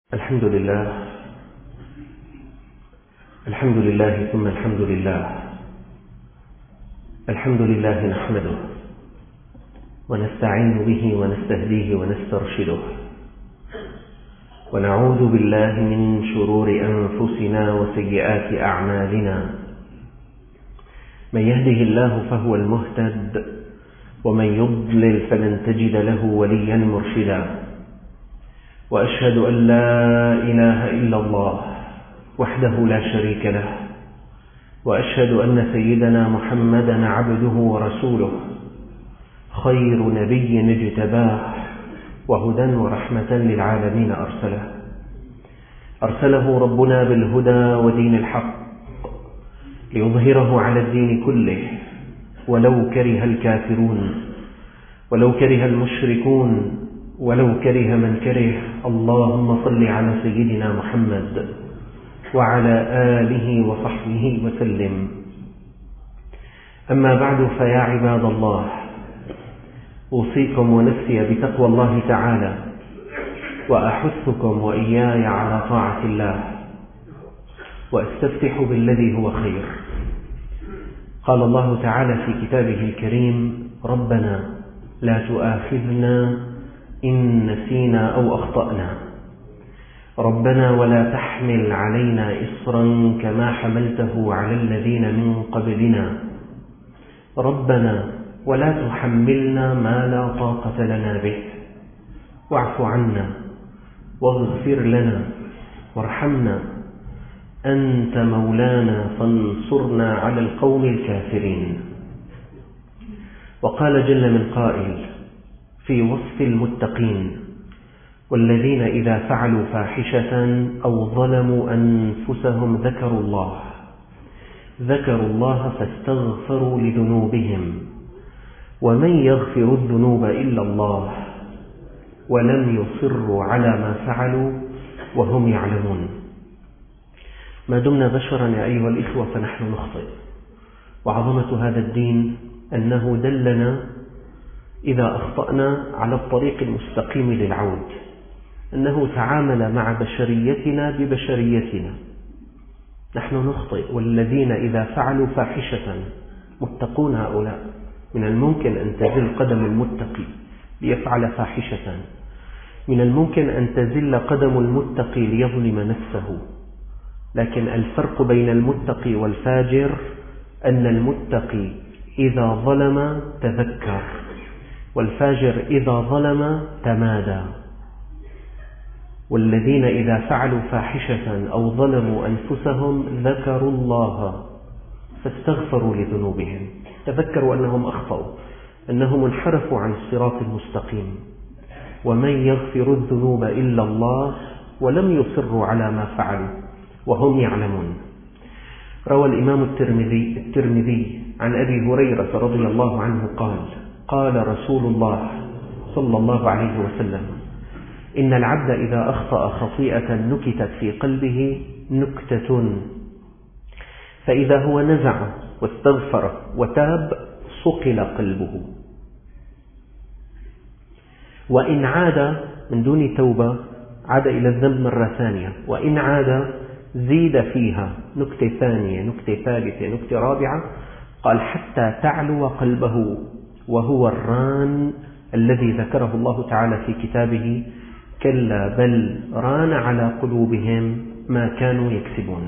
الحمد لله ثم الحمد لله. الحمد لله نحمده ونستعين به ونستهديه ونسترشده، ونعوذ بالله من شرور أنفسنا وسيئات أعمالنا. من يهده الله فهو المهتد، ومن يضلل فلن تجد له وليا مرشدا. وأشهد أن لا إله إلا الله وحده لا شريك له، وأشهد أن سيدنا محمدا عبده ورسوله، خير نبي اجتباه، وهدى ورحمة للعالمين أرسله ربنا بالهدى ودين الحق ليظهره على الدين كله، ولو كره الكافرون، ولو كره المشركون، ولو كره من كره. اللهم صل على سيدنا محمد وعلى آله وصحبه وسلم. أما بعد، فيا عباد الله، أوصيكم ونفسي بتقوى الله تعالى، وأحثكم وإياي على طاعة الله، وأستفتح بالذي هو خير. قال الله تعالى في كتابه الكريم: ربنا لا تؤاخذنا إن نسينا أو أخطأنا، ربنا ولا تحمل علينا إصرا كما حملته على الذين من قبلنا، ربنا ولا تحملنا ما لا طاقة لنا به، واعف عنا واغفر لنا وارحمنا، أنت مولانا فانصرنا على القوم الكافرين. وقال جل من قائل في وصف المتقين: والذين إذا فعلوا فاحشة أو ظلموا أنفسهم ذكروا الله فاستغفروا لذنوبهم، ومن يغفر الذنوب إلا الله، ولم يصروا على ما فعلوا وهم يعلمون. ما دمنا بشرا يا أيها الإخوة فنحن نخطئ، وعظمة هذا الدين أنه دلنا إذا أخطأنا على الطريق المستقيم للعود، أنه تعامل مع بشريتنا ببشريتنا. نحن نخطئ، والذين إذا فعلوا فاحشة، متقون هؤلاء، من الممكن أن تزل قدم المتقي ليفعل فاحشة، من الممكن أن تزل قدم المتقي ليظلم نفسه، لكن الفرق بين المتقي والفاجر أن المتقي إذا ظلم تذكر، والفاجر إذا ظلم تمادى. والذين إذا فعلوا فاحشة أو ظلموا أنفسهم ذكروا الله فاستغفروا لذنوبهم، تذكروا أنهم أخطأوا، أنهم انحرفوا عن الصراط المستقيم. ومن يغفر الذنوب إلا الله، ولم يصروا على ما فعلوا وهم يعلمون. روى الإمام الترمذي عن أبي هريرة رضي الله عنه قال: قال رسول الله صلى الله عليه وسلم: إن العبد إذا أخطأ خطيئة نكتت في قلبه نكتة، فإذا هو نزع واستغفر وتاب صقل قلبه، وإن عاد من دون توبة عاد إلى الذنب مرة ثانية، وإن عاد زيد فيها نكتة ثانية، نكتة ثالثة، نكتة رابعة، قال حتى تعلو قلبه، وهو الران الذي ذكره الله تعالى في كتابه: كلا بل ران على قلوبهم ما كانوا يكسبون.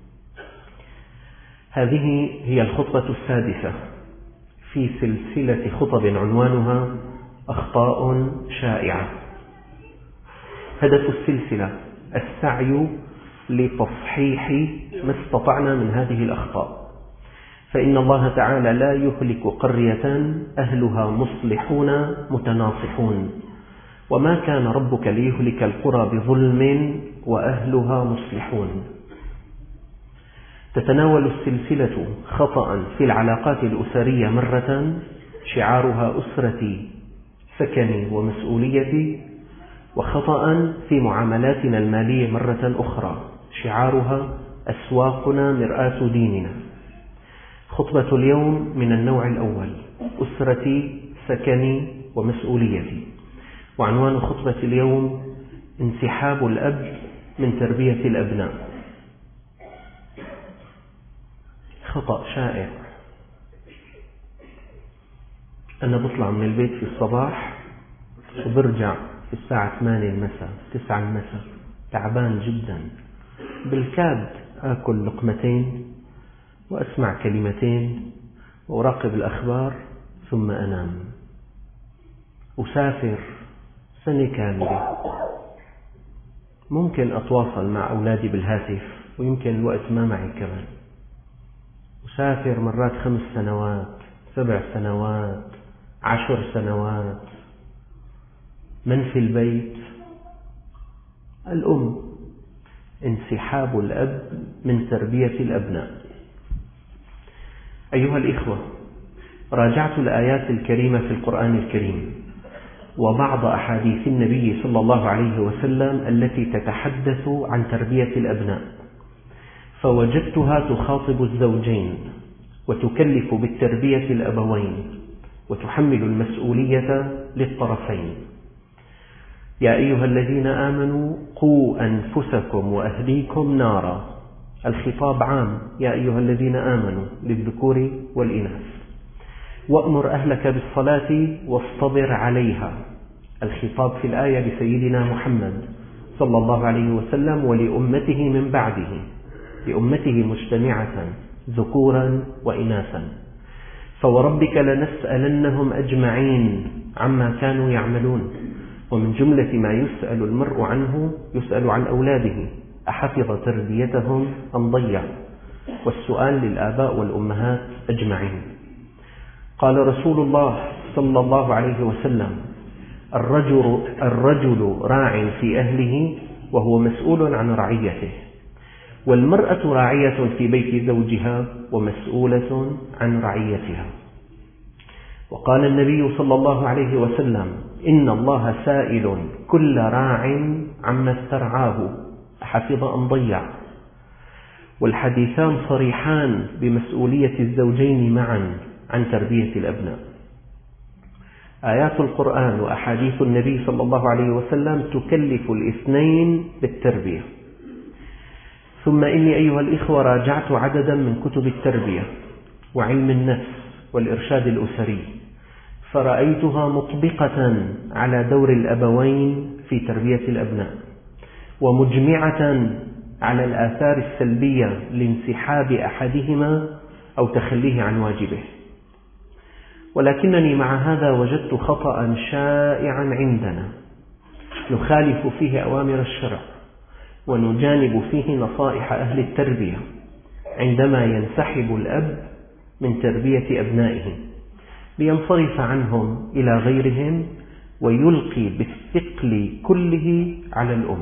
هذه هي الخطبة السادسة في سلسلة خطب عنوانها أخطاء شائعة. هدف السلسلة السعي لتصحيح ما استطعنا من هذه الأخطاء، فإن الله تعالى لا يهلك قرية أهلها مصلحون متناصحون، وما كان ربك ليهلك القرى بظلم وأهلها مصلحون. تتناول السلسلة خطأ في العلاقات الأسرية مرة، شعارها أسرتي سكني ومسؤوليتي، وخطأ في معاملاتنا المالية مرة أخرى، شعارها أسواقنا مرآة ديننا. خطبة اليوم من النوع الأول: أسرتي سكني ومسؤوليتي. وعنوان خطبة اليوم: انسحاب الأب من تربية الأبناء. خطأ شائع. أنا بطلع من البيت في الصباح وبرجع في الساعة 8 المساء 9 المساء، تعبان جدا، بالكاد آكل لقمتين وأسمع كلمتين وأراقب الأخبار ثم أنام. أسافر سنة كاملة، ممكن أتواصل مع أولادي بالهاتف ويمكن الوقت ما معي كمان. أسافر مرات 5 سنوات 7 سنوات 10 سنوات. من في البيت؟ الأم. انسحاب الأب من تربية الأبناء. أيها الإخوة، راجعت الآيات الكريمة في القرآن الكريم وبعض أحاديث النبي صلى الله عليه وسلم التي تتحدث عن تربية الأبناء، فوجدتها تخاطب الزوجين وتكلف بالتربية الأبوين وتحمل المسؤولية للطرفين. يا أيها الذين آمنوا قوا أنفسكم وأهليكم نارا. الخطاب عام، يا أيها الذين آمنوا، للذكور والإناث. وأمر أهلك بالصلاة واصطبر عليها. الخطاب في الآية لسيدنا محمد صلى الله عليه وسلم ولأمته من بعده، لأمته مجتمعة ذكورا وإناثا. فوربك لنسألنهم أجمعين عما كانوا يعملون. ومن جملة ما يسأل المرء عنه يسأل عن أولاده، أحفظ تربيتهم أم ضيع؟ والسؤال للآباء والأمهات أجمعين. قال رسول الله صلى الله عليه وسلم: الرجل راع في أهله وهو مسؤول عن رعيته، والمرأة راعية في بيت زوجها ومسؤولة عن رعيتها. وقال النبي صلى الله عليه وسلم: إن الله سائل كل راع عما استرعاه أحفظ أم ضيع. والحديثان صريحان بمسؤولية الزوجين معا عن تربية الأبناء. آيات القرآن وأحاديث النبي صلى الله عليه وسلم تكلف الاثنين بالتربية. ثم إني أيها الإخوة راجعت عددا من كتب التربية وعلم النفس والإرشاد الأسري، فرأيتها مطبقة على دور الأبوين في تربية الأبناء، ومجمعة على الآثار السلبية لانسحاب أحدهما أو تخليه عن واجبه. ولكنني مع هذا وجدت خطأ شائعا عندنا نخالف فيه أوامر الشرع ونجانب فيه نصائح أهل التربية، عندما ينسحب الأب من تربية أبنائه لينصرف عنهم إلى غيرهم ويلقي بالثقل كله على الأم.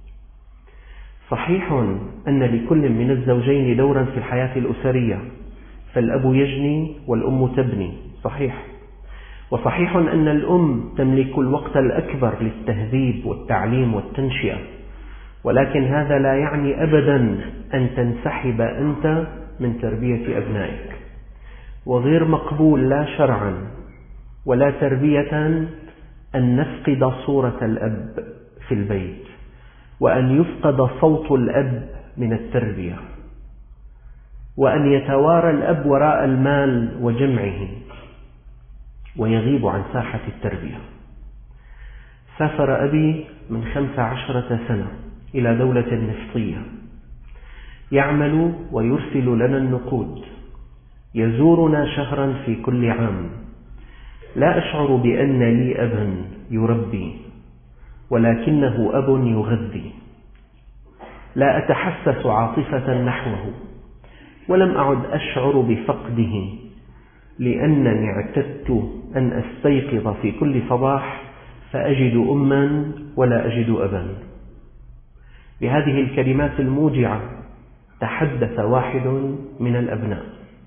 صحيح أن لكل من الزوجين دورا في الحياة الأسرية، فالأب يجني والأم تبني، صحيح. وصحيح أن الأم تملك الوقت الأكبر للتهذيب والتعليم والتنشئة، ولكن هذا لا يعني أبدا أن تنسحب أنت من تربية أبنائك. وغير مقبول لا شرعا ولا تربية أن نفقد صورة الأب في البيت، وأن يفقد صوت الأب من التربية، وأن يتوارى الأب وراء المال وجمعه ويغيب عن ساحة التربية. سافر أبي من 15 سنة إلى دولة نفطية، يعمل ويرسل لنا النقود، يزورنا شهرا في كل عام. لا أشعر بأن لي أبا يربي، ولكنه أب يغذي. لا أتحسس عاطفة نحوه، ولم أعد أشعر بفقده، لأنني اعتدت أن أستيقظ في كل صباح فأجد أما ولا أجد أبا. بهذه الكلمات الموجعة تحدث واحد من الأبناء.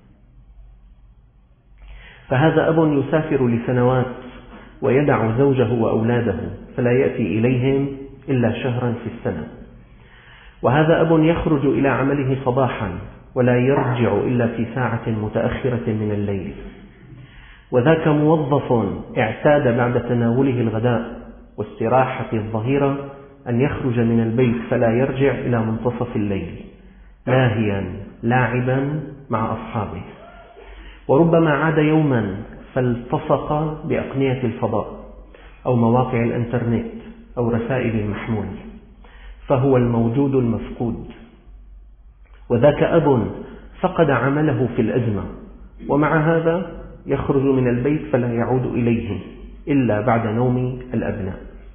فهذا أب يسافر لسنوات ويدع زوجه وأولاده فلا يأتي إليهم إلا شهرا في السنة. وهذا أب يخرج إلى عمله صباحا ولا يرجع إلا في ساعة متأخرة من الليل. وذاك موظف اعتاد بعد تناوله الغداء واستراحة الظهيرة أن يخرج من البيت فلا يرجع إلى منتصف الليل لاهيا لاعبا مع أصحابه، وربما عاد يوما فالتصق بأقنية الفضاء أو مواقع الإنترنت أو رسائل المحمول، فهو الموجود المفقود. وذاك أب فقد عمله في الأزمة، ومع هذا يخرج من البيت فلا يعود إليه إلا بعد نوم الأبناء.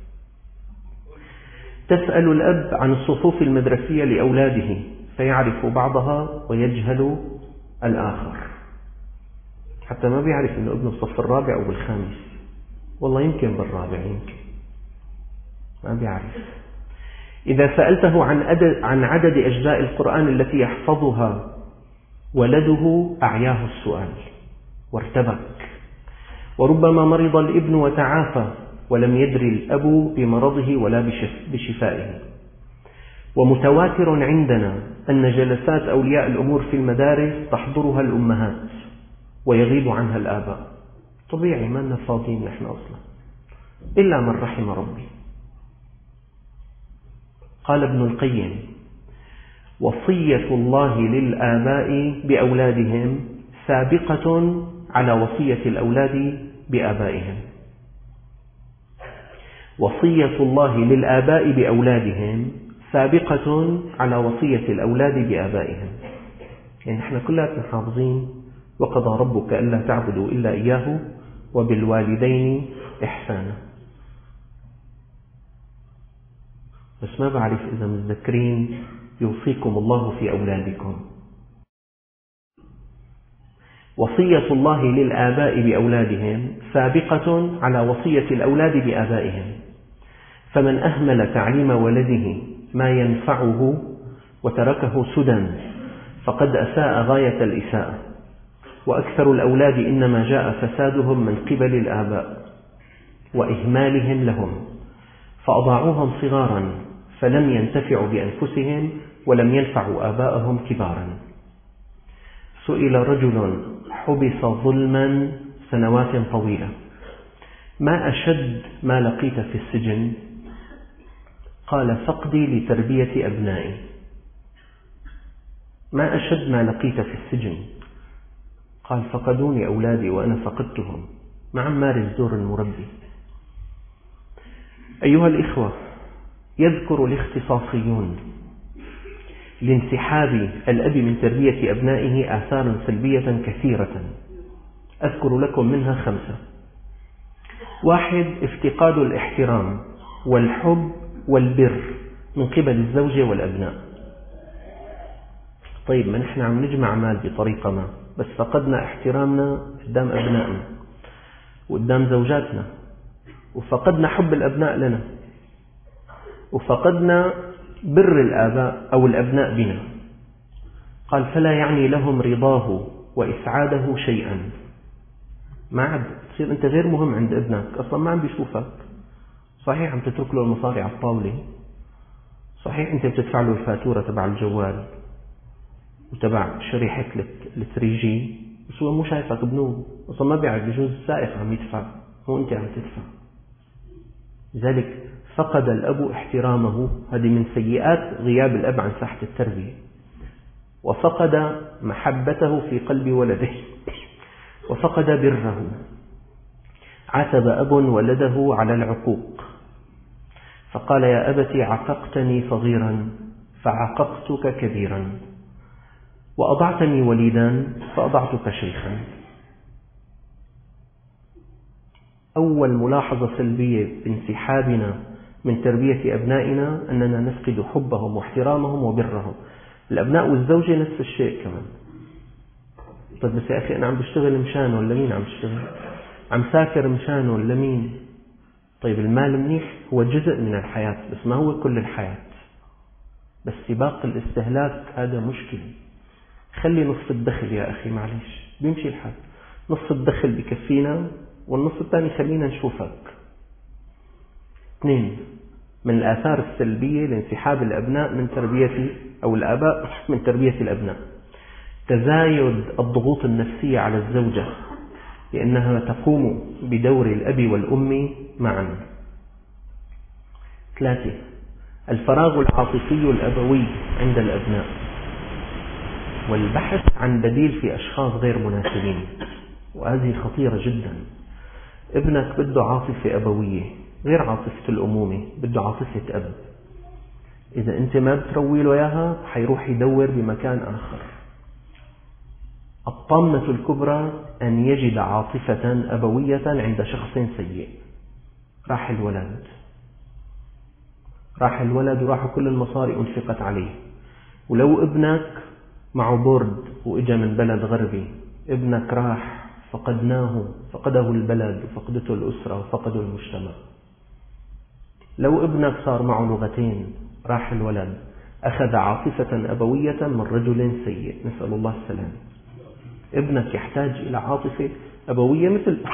تسأل الأب عن الصفوف المدرسية لأولاده فيعرف بعضها ويجهل الآخر، حتى ما بيعرف أنه ابنه الصف الرابع أو بالخامس، والله يمكن بالرابع، يمكن ما بيعرف. إذا سألته عن عدد أجزاء القرآن التي يحفظها ولده أعياه السؤال وارتبك. وربما مرض الابن وتعافى ولم يدري الأب بمرضه ولا بشفائه. ومتواتر عندنا أن جلسات أولياء الأمور في المدارس تحضرها الأمهات ويغيب عنها الآباء. طبيعي، ما لنا فاضيين نحن أصلا إلا من رحم ربي. قال ابن القيم: وصية الله للآباء بأولادهم سابقة على وصية الأولاد بآبائهم. وصية الله للآباء بأولادهم سابقة على وصية الأولاد بآبائهم. يعني نحن كلنا حافظين: وقضى ربك ألا تعبدوا إلا إياه وبالوالدين إحسانا. بس ما بعرف إذا متذكرين يوصيكم الله في أولادكم. وصية الله للآباء بأولادهم سابقة على وصية الأولاد بآبائهم، فمن أهمل تعليم ولده ما ينفعه وتركه سدى فقد أساء غاية الإساءة. وأكثر الأولاد إنما جاء فسادهم من قبل الآباء وإهمالهم لهم، فأضاعوهم صغارا فلم ينتفعوا بأنفسهم ولم ينفعوا آباءهم كبارا. سئل رجل حبس ظلما سنوات طويلة: ما أشد ما لقيت في السجن؟ قال: فقدي لتربية أبنائي. ما أشد ما لقيت في السجن؟ قال: فقدوني أولادي وأنا فقدتهم، مع مارس دور المربي. أيها الإخوة، يذكر الاختصاصيون لانسحاب الأب من تربية أبنائه آثارا سلبية كثيرة، أذكر لكم منها 5. 1. افتقاد الاحترام والحب والبر من قبل الزوجة والأبناء. طيب، ما نحن عم نجمع مال بطريقة ما، بس فقدنا احترامنا قدام أبنائنا وقدام زوجاتنا، وفقدنا حب الأبناء لنا، وفقدنا بر الآباء أو الأبناء بنا. قال: فلا يعني لهم رضاه وإسعاده شيئا. ما عاد تصير أنت غير مهم عند ابنك، أصلا ما عم بيشوفك. صحيح عم تترك له المصاري على الطاولة، صحيح أنت بتدفع له الفاتورة تبع الجوال وتبع شريحة 3G، بس هو مو شايفك بنور، أصلا ما بيعرف، بجوز السائق عم يدفع، هو أنت عم تدفع. لذلك فقد الأب احترامه، هذه من سيئات غياب الأب عن ساحة التربية. وفقد محبته في قلب ولده، وفقد بره. عاتب أب ولده على العقوق فقال: يا أبت عققتني صغيرا فعققتك كبيرا، وأضعتني وليدا فأضعتك شيخا. أول ملاحظة سلبية بانسحابنا من تربية أبنائنا أننا نفقد حبهم واحترامهم وبرهم. الأبناء والزوجة نفس الشيء كمان. طيب بس يا أخي، أنا عم بشتغل مشانه ولا مين عم بشتغل؟ عم سافر مشانه ولا مين؟ طيب المال منيح، هو جزء من الحياة بس ما هو كل الحياة. بس سباق الاستهلاك هذا مشكلة. خلي نصف الدخل يا أخي، معليش بيمشي الحال، نصف الدخل بكفينا والنص الثاني خلينا نشوفك. 2. من الآثار السلبية لانسحاب الأبناء من تربية أو الآباء من تربية الأبناء تزايد الضغوط النفسية على الزوجة، لأنها تقوم بدور الأب والأم معا. 3. الفراغ العاطفي الأبوي عند الأبناء، والبحث عن بديل في أشخاص غير مناسبين، وهذه خطيرة جدا. ابنك بده عاطفة أبوية غير عاطفة الأمومة، بده عاطفة أب. إذا أنت ما بتروي له إياها حيروح يدور بمكان آخر. الطامة الكبرى أن يجد عاطفة أبوية عند شخص سيء. راح الولد وراحوا كل المصاري أنفقت عليه. ولو ابنك معه بورد وإجا من بلد غربي، ابنك راح فقده البلد وفقدته الأسرة وفقده المجتمع. لو ابنك صار معه لغتين، راح الولد أخذ عاطفة أبوية من رجل سيء، نسأل الله السلام. ابنك يحتاج إلى عاطفة أبوية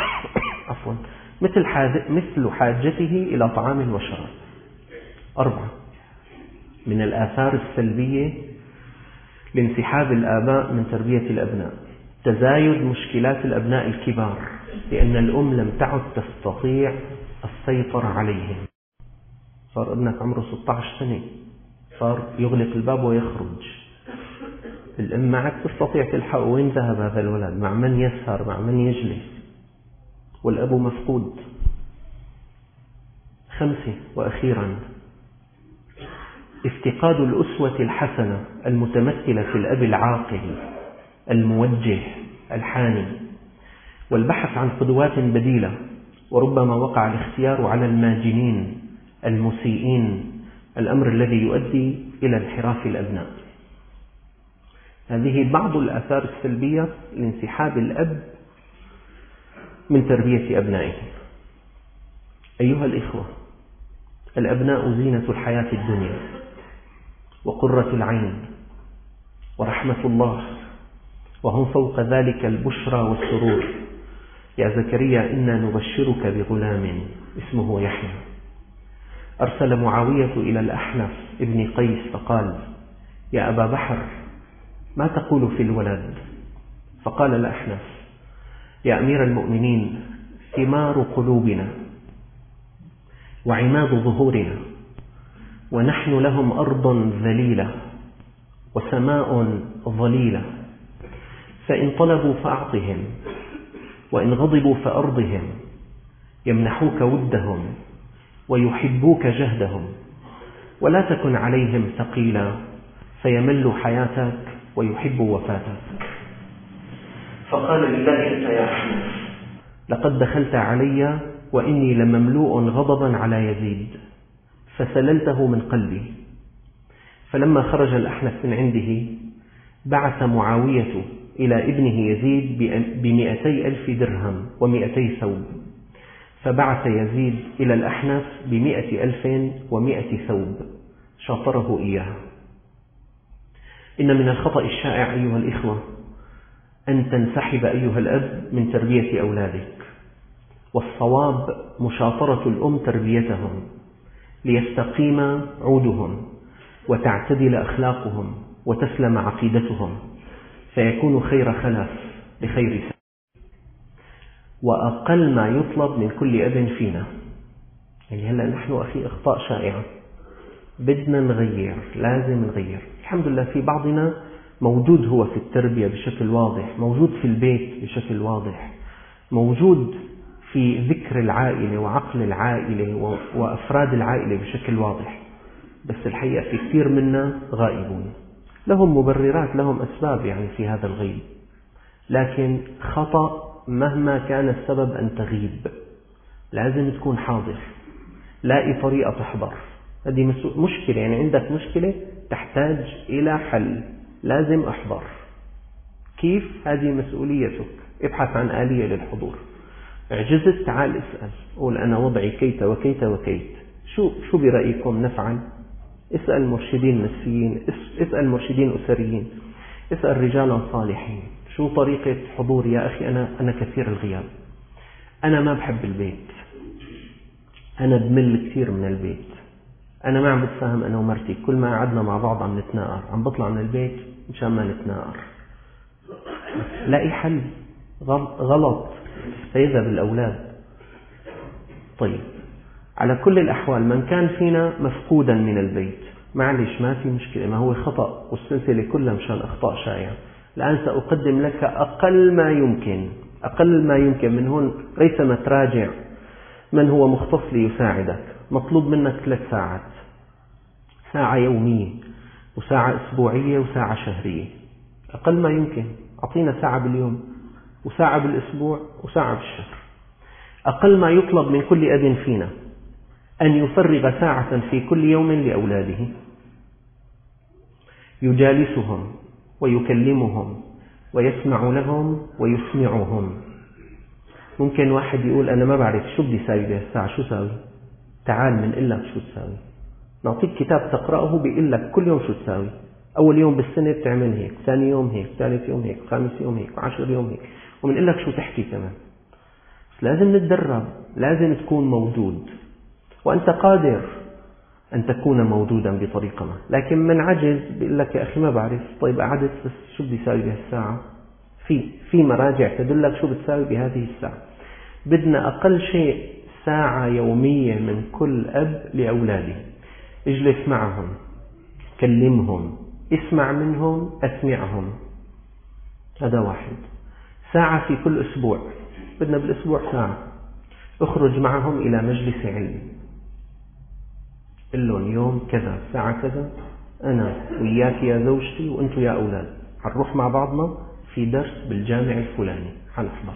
مثل حاجته إلى طعام وشراب. 4 من الآثار السلبية لانسحاب الآباء من تربية الأبناء: تزايد مشكلات الأبناء الكبار، لأن الأم لم تعد تستطيع السيطرة عليهم. صار ابنك عمره 16 سنة، صار يغلق الباب ويخرج، الأم ما عاد تستطيع تلحق وين ذهب هذا الولد، مع من يسهر، مع من يجلس، والأب مفقود. 5 وأخيرا، افتقاد الأسوة الحسنة المتمثلة في الأب العاقل الموجه الحاني، والبحث عن قدوات بديلة، وربما وقع الاختيار على الماجنين المسيئين، الأمر الذي يؤدي إلى انحراف الأبناء. هذه بعض الآثار السلبية لانسحاب الأب من تربية أبنائه. أيها الإخوة، الأبناء زينة الحياة الدنيا وقرة العين ورحمة الله، وهم فوق ذلك البشرى والسرور. يا زكريا إنا نبشرك بغلام اسمه يحيى. أرسل معاوية إلى الأحنف ابن قيس فقال: يا أبا بحر، ما تقول في الولد؟ فقال الأحنف: يا أمير المؤمنين، ثمار قلوبنا وعماد ظهورنا، ونحن لهم أرض ذليلة وسماء ظليلة، فإن طلبوا فأعطهم، وإن غضبوا فأرضهم، يمنحوك ودهم ويحبوك جهدهم، ولا تكن عليهم ثقيلا فيملوا حياتك ويحبوا وفاتك. فقال لله: أنت يا أحمد، لقد دخلت علي وإني لمملوء غضبا على يزيد، فسللته من قلبي. فلما خرج الأحنف من عنده، بعث معاوية إلى ابنه يزيد ب200,000 درهم و200 ثوب، فبعث يزيد إلى الأحنف ب100,000 و100 ثوب شاطره إياها. إن من الخطأ الشائع أيها الإخوة أن تنسحب أيها الأب من تربية أولادك، والصواب مشاطرة الأم تربيتهم ليستقيم عودهم وتعتدل أخلاقهم وتسلم عقيدتهم، فيكون خير خلف لخير سلف. وأقل ما يطلب من كل أب فينا، يعني هلأ نحن أخي أخطاء شائعة، بدنا نغير، لازم نغير. الحمد لله في بعضنا موجود هو في التربية بشكل واضح، موجود في البيت بشكل واضح، موجود في ذكر العائلة وعقل العائلة وأفراد العائلة بشكل واضح، بس الحقيقة في كثير منا غائبون. لهم مبررات، لهم أسباب يعني في هذا الغيب، لكن خطأ مهما كان السبب أن تغيب. لازم تكون حاضر، لاقي طريقة تحضر. هذه مشكلة، يعني عندك مشكلة تحتاج إلى حل، لازم أحضر. كيف؟ هذه مسؤوليتك. ابحث عن آلية للحضور. عجزت، تعال اسأل، قول أنا وضعي كيت وكيت وكيت، شو برأيكم نفعل؟ اسأل مرشدين نفسيين، اسأل مرشدين أسريين، اسأل رجالا صالحين. شو طريقة حضور يا أخي؟ أنا كثير الغياب، أنا ما بحب البيت، أنا بمل كثير من البيت، أنا ما عم بتفاهم أنا ومرتي، كل ما قعدنا مع بعض عم نتناقر، عم بطلع من البيت مشان ما نتناقر. لاقي حل. غلط فيذهب الأولاد. طيب، على كل الأحوال من كان فينا مفقودا من البيت معلش ما في مشكلة، ما هو خطأ والسلسلة كلها مشان أخطاء شائعة. الآن سأقدم لك أقل ما يمكن من هون ريثما تراجع من هو مختص ليساعدك. مطلوب منك 3 ساعات، ساعة يومية وساعة أسبوعية وساعة شهرية. أقل ما يمكن، أعطينا ساعة باليوم وساعة بالأسبوع وساعة بالشهر. أقل ما يطلب من كل أب فينا أن يفرغ ساعة في كل يوم لأولاده، يجالسهم ويكلمهم ويسمع لهم ويسمعهم. ممكن واحد يقول أنا ما بعرف شو بدي ساوي بهالساعة، شو ساوي؟ تعال منقول لك شو تساوي، نعطيك كتاب تقرأه بيقول لك كل يوم شو تساوي. أول يوم بالسنة بتعمل هيك، ثاني يوم هيك، ثالث يوم هيك، خامس يوم هيك، 10 يوم هيك، ومنقول لك شو تحكي كمان. بس لازم نتدرب، لازم تكون موجود، وأنت قادر أن تكون موجودا بطريقة ما. لكن من عجز بيقول لك يا أخي ما بعرف، طيب قعدت بس شو بدي ساوي بهالساعة؟ في مراجع تدلك شو بتساوي بهذه الساعة. بدنا أقل شيء ساعة يومية من كل أب لأولاده. اجلس معهم، كلمهم، اسمع منهم، أسمعهم. هذا واحد. ساعة في كل أسبوع، بدنا بالأسبوع ساعة. اخرج معهم إلى مجلس علم، قل لهم يوم كذا ساعة كذا أنا وياك يا زوجتي وأنتوا يا أولاد حنروح مع بعضنا في درس بالجامع الفلاني حنحضر.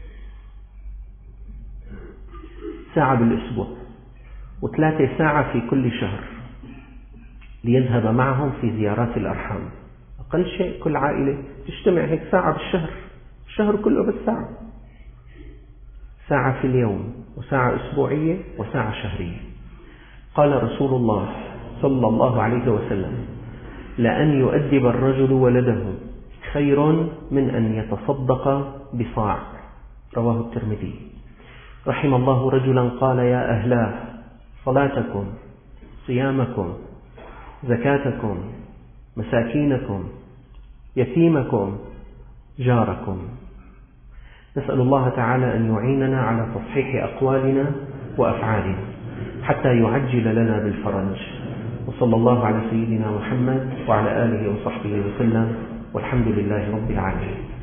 ساعة بالأسبوع، و3 ساعة في كل شهر ليذهب معهم في زيارات الأرحام. أقل شيء كل عائلة تجتمع هيك ساعة بالشهر، الشهر كله بس ساعة. ساعة في اليوم وساعة أسبوعية وساعة شهرية. قال رسول الله صلى الله عليه وسلم: لأن يؤدب الرجل ولده خير من أن يتصدق بصاع. رواه الترمذي. رحم الله رجلا قال: يا أهلاه صلاتكم، صيامكم، زكاتكم، مساكينكم، يتيمكم، جاركم. نسأل الله تعالى أن يعيننا على تصحيح أقوالنا وأفعالنا حتى يعجل لنا بالفرج. وصلى الله على سيدنا محمد وعلى آله وصحبه وسلم، والحمد لله رب العالمين.